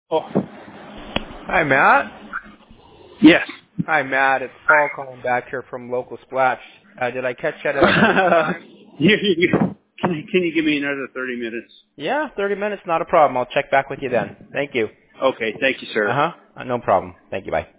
Oh, Hi, Matt. yes. Hi, Matt. It's Paul calling back here from Local Splash. Did I catch you at a time? Can you give me another 30 minutes? Yeah, 30 minutes, not a problem. I'll check back with you then. Thank you. Okay, thank you, sir. No problem. Thank you. Bye.